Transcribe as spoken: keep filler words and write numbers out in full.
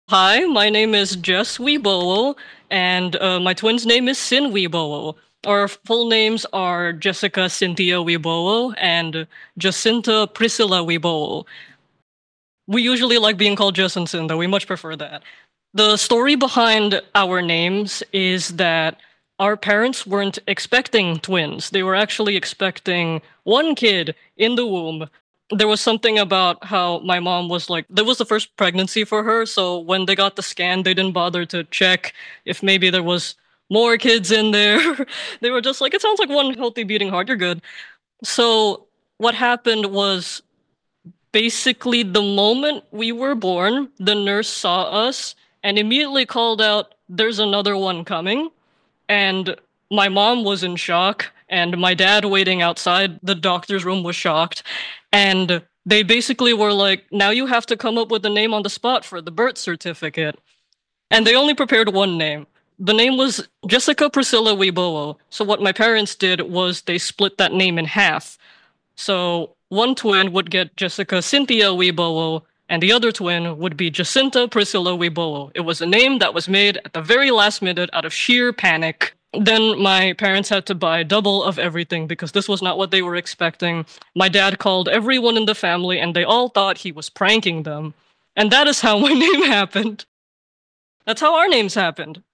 Hi, my name is Jess Weebowo, and uh, my twin's name is Sin Weebowo. Our full names are Jessica Cynthia Weebowo and Jacinta Priscilla Weebowo. We usually like being called Jess and Sin, though. We much prefer that. The story behind our names is that our parents weren't expecting twins. They were actually expecting one kid in the womb. There was something about how my mom was like, that was the first pregnancy for her. So when they got the scan, they didn't bother to check if maybe there was more kids in there. They were just like, it sounds like one healthy beating heart. You're good. So what happened was basically the moment we were born, the nurse saw us and immediately called out, "There's another one coming." And my mom was in shock, and my dad waiting outside the doctor's room was shocked. And they basically were like, "Now you have to come up with a name on the spot for the birth certificate." And they only prepared one name. The name was Jessica Priscilla Weibowo. So what my parents did was they split that name in half. So one twin would get Jessica Cynthia Weibowo, and the other twin would be Jacinta Priscilla Weibowo. It was a name that was made at the very last minute out of sheer panic. Then my parents had to buy double of everything because this was not what they were expecting. My dad called everyone in the family, and they all thought he was pranking them. And that is how my name happened. That's how our names happened.